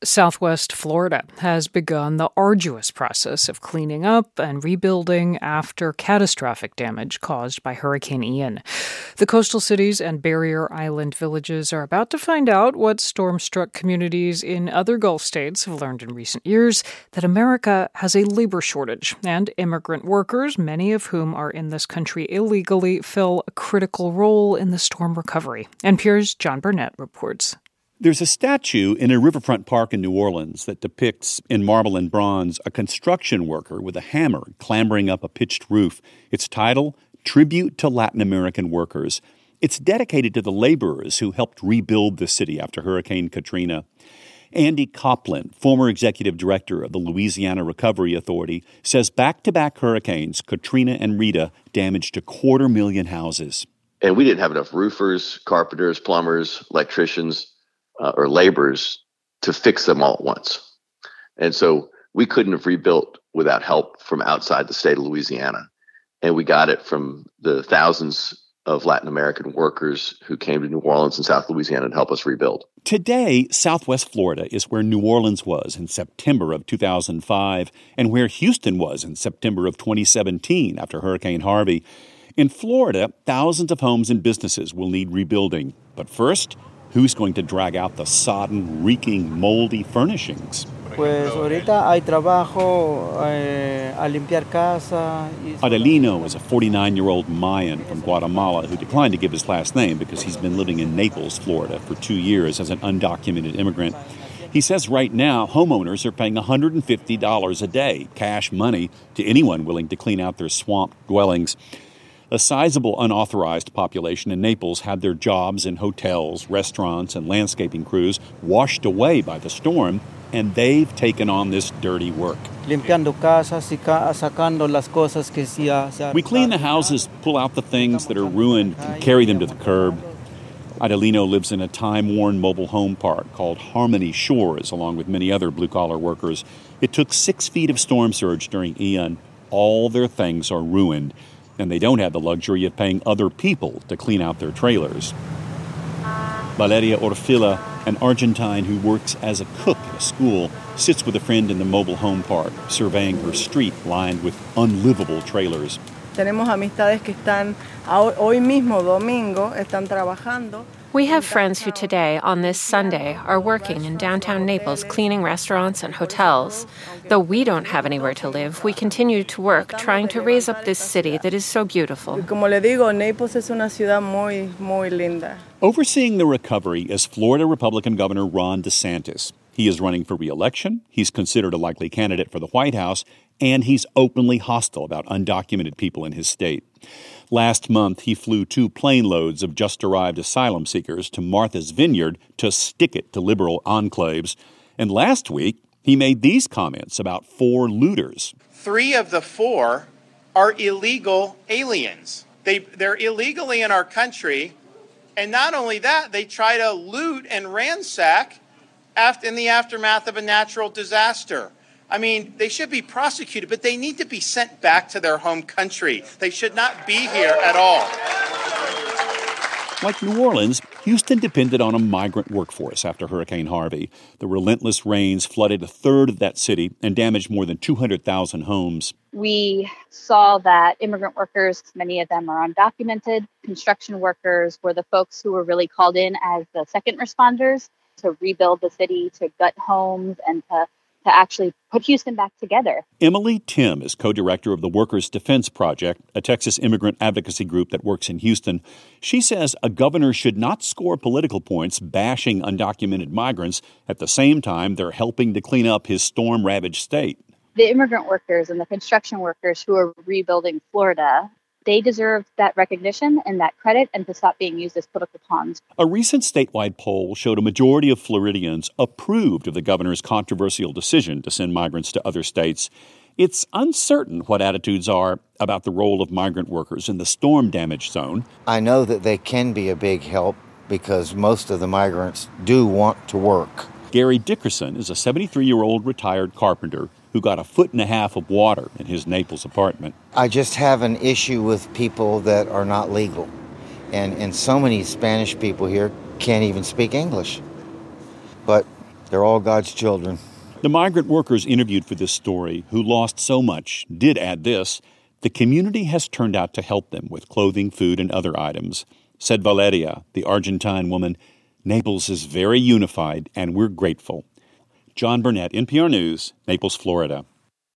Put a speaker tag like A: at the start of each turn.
A: Southwest Florida has begun the arduous process of cleaning up and rebuilding after catastrophic damage caused by Hurricane Ian. The coastal cities and barrier island villages are about to find out what storm-struck communities in other Gulf states have learned in recent years, that America has a labor shortage, and immigrant workers, many of whom are in this country illegally, fill a critical role in the storm recovery. NPR's John Burnett reports.
B: There's a statue in a riverfront park in New Orleans that depicts, in marble and bronze, a construction worker with a hammer clambering up a pitched roof. Its title, Tribute to Latin American Workers. It's dedicated to the laborers who helped rebuild the city after Hurricane Katrina. Andy Copland, former executive director of the Louisiana Recovery Authority, says back-to-back hurricanes, Katrina and Rita, damaged 250,000 houses.
C: And we didn't have enough roofers, carpenters, plumbers, electricians, or laborers to fix them all at once. And so we couldn't have rebuilt without help from outside the state of Louisiana. And we got it from the thousands of Latin American workers who came to New Orleans and South Louisiana to help us rebuild.
B: Today, Southwest Florida is where New Orleans was in September of 2005 and where Houston was in September of 2017 after Hurricane Harvey. In Florida, thousands of homes and businesses will need rebuilding. But first, who's going to drag out the sodden, reeking, moldy furnishings?
D: Pues ahorita hay trabajo a limpiar casa.
B: Adelino is a 49-year-old Mayan from Guatemala who declined to give his last name because he's been living in Naples, Florida, for 2 years as an undocumented immigrant. He says right now, homeowners are paying $150 a day, cash money, to anyone willing to clean out their swamped dwellings. A sizable unauthorized population in Naples had their jobs in hotels, restaurants, and landscaping crews washed away by the storm, and they've taken on this dirty work. We clean the houses, pull out the things that are ruined, and carry them to the curb. Adelino lives in a time-worn mobile home park called Harmony Shores, along with many other blue-collar workers. It took 6 feet of storm surge during Ian. All their things are ruined, and they don't have the luxury of paying other people to clean out their trailers. Valeria Orfila, an Argentine who works as a cook at a school, sits with a friend in the mobile home park, surveying her street lined with unlivable trailers.
E: Tenemos amistades que están hoy mismo, domingo, están trabajando.
F: We have friends who today, on this Sunday, are working in downtown Naples cleaning restaurants and hotels. Though we don't have anywhere to live, we continue to work trying to raise up this city that is so beautiful.
E: Como le digo, Naples es una ciudad muy linda.
B: Overseeing the recovery is Florida Republican Governor Ron DeSantis. He is running for re-election, he's considered a likely candidate for the White House, and he's openly hostile about undocumented people in his state. Last month, he flew 2 plane loads of just-arrived asylum seekers to Martha's Vineyard to stick it to liberal enclaves. And last week, he made these comments about 4 looters.
G: 3 of the 4 are illegal aliens. They're illegally in our country, and not only that, they try to loot and ransack in the aftermath of a natural disaster. I mean, they should be prosecuted, but they need to be sent back to their home country. They should not be here at all.
B: Like New Orleans, Houston depended on a migrant workforce after Hurricane Harvey. The relentless rains flooded a third of that city and damaged more than 200,000 homes.
H: We saw that immigrant workers, many of them are undocumented. Construction workers were the folks who were really called in as the second responders to rebuild the city, to gut homes, and to actually put Houston back together.
B: Emily Tim is co-director of the Workers' Defense Project, a Texas immigrant advocacy group that works in Houston. She says a governor should not score political points bashing undocumented migrants. At the same time, they're helping to clean up his storm-ravaged state.
H: The immigrant workers and the construction workers who are rebuilding Florida, they deserve that recognition and that credit and to stop being used as political pawns.
B: A recent statewide poll showed a majority of Floridians approved of the governor's controversial decision to send migrants to other states. It's uncertain what attitudes are about the role of migrant workers in the storm-damaged zone.
I: I know that they can be a big help because most of the migrants do want to work.
B: Gary Dickerson is a 73-year-old retired carpenter who got 1.5 feet of water in his Naples apartment.
I: I just have an issue with people that are not legal. And so many Spanish people here can't even speak English. But They're all God's children.
B: The migrant workers interviewed for this story, who lost so much, did add this: the community has turned out to help them with clothing, food, and other items. Said Valeria, the Argentine woman, "Naples is very unified, and we're grateful." John Burnett, NPR News, Naples, Florida.